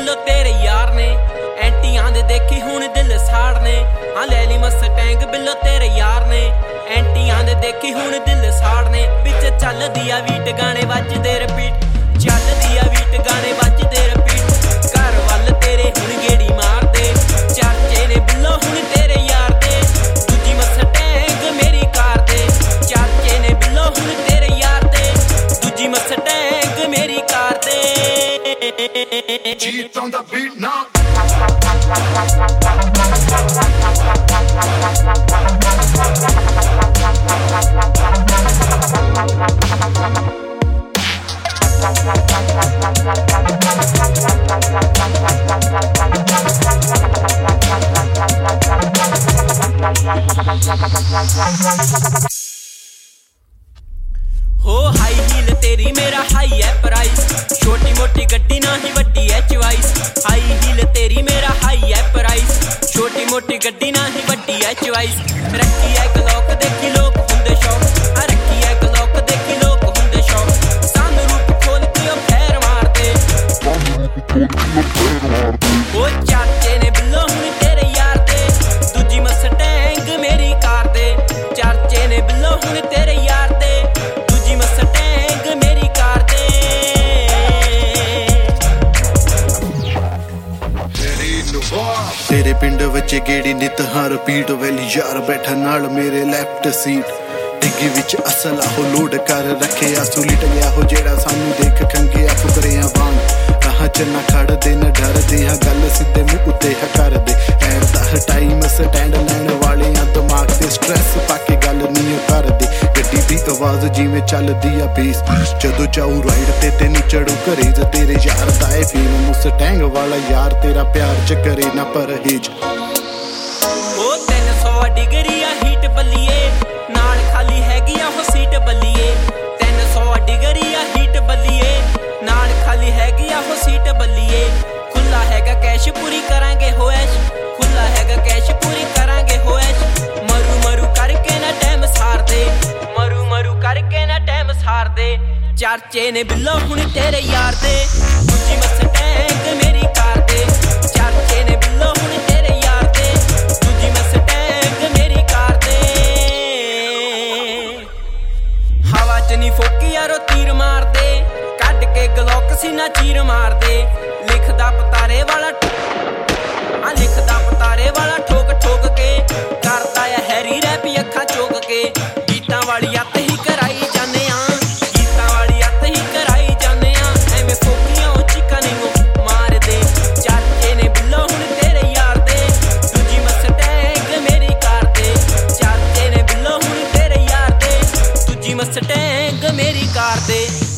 Below तेरे यार ने एंटियां दे देखी हुण दिल साड़ने हाँ ले ली मस्टैंग बिलो तेरे यार ने एंटियां दे देखी हुण दिल साड़ने बिच चल दिया बीट गाने वजदे रिपीट चल दिया बीट गाने वजदे रिपीट घर वल तेरे हुण गेड़ी मार दे चाचे ने बिलो हुण तेरे यार दे दूजी मस्टैंग मेरी कार दे चाचे ने बिलो हुण तेरे यार दे दूजी मस्टैंग मेरी कार दे Cheat on the beat now. हो हाई हील तेरी मेरा हाई है प्राइस छोटी मोटी गड्डी ना ही वड्डी है चॉइस हाई हील तेरी मेरा हाई है प्राइस छोटी मोटी गड्डी ना ही वड्डी है चॉइस रखी है गलौक देखी लोग हुंदे शौक रखी है गलौक देखी लोग हुंदे शौक सन रूप खोल के ओ फैर मार दे ओ चाचे ने बिल्लो हुण तेरे यार दे दूजी मस्टैंग मेरी कार दे चाचे ने बिल्लो हुण तेरे यार दे तेरे पिंड विच गेड़ी नित हाँ रिपीट वैली यार बैठा नाल मेरे लैफ्ट सीट डिग्गी विच असल आहो लोड कर रखे आसू लिट गया हो जेड़ा सानू देख खंगे आ फुकरियां वांग राह च ना खड़दे न डरदे हाँ गल सीधे मुंह उत्ते हा कर दे ऐड दा टाइम स्टैंड लैण वाले आ दिमाग ते स्ट्रेस पाके गल नहीं कर दे गड्डी दी आवाज जिवें चलदी आ बेस जदों चाहू राइड ते नी चढ़ू घरेज तेरे यार दा ए फील मुस्टैंग वाला यार तेरा प्यार च करे ना परहेज ओ 300 डिग्री आ हीट बल्लीए नाल खाली हैगी आ हो सीट बल्लीए 300 डिग्री आ हीट बल्लीए नाल खाली हैगी आ हो सीट बल्लीए खुला हैगा कैश पूरी करांगे हो ऐश खुला हैगा कैश पूरी करांगे हो ऐश मरू मरू करके ना टाइम सार दे मरू मरू करके ना टाइम सार दे चाचे ने बिल्लो हुण तेरे यार दे दूजी मस्टैंग मेरी कार दे चाचे ने बिल्लो हुण तेरे यार दे दूजी मस्टैंग मेरी कार दे हवा च नी फोकी यारो तीर मार दे कड के गलौक सीना चीर मार दे लिखदा पतारे वाला लिखदा पतारे वाला ठोक ठोक के करदा है हैरी रैप अखां चोक के गीतां वाली अत ही कराई जाने गीतां वाली अत ही कराई जाने एवें फोकियां चिका नहीं मार दे चाचे ने बिल्लो हुण तेरे यार दे दूजी मस्टैंग मेरी कार दे चाचे ने बिल्लो हुण तेरे यार दे दूजी मस्टैंग मेरी कार दे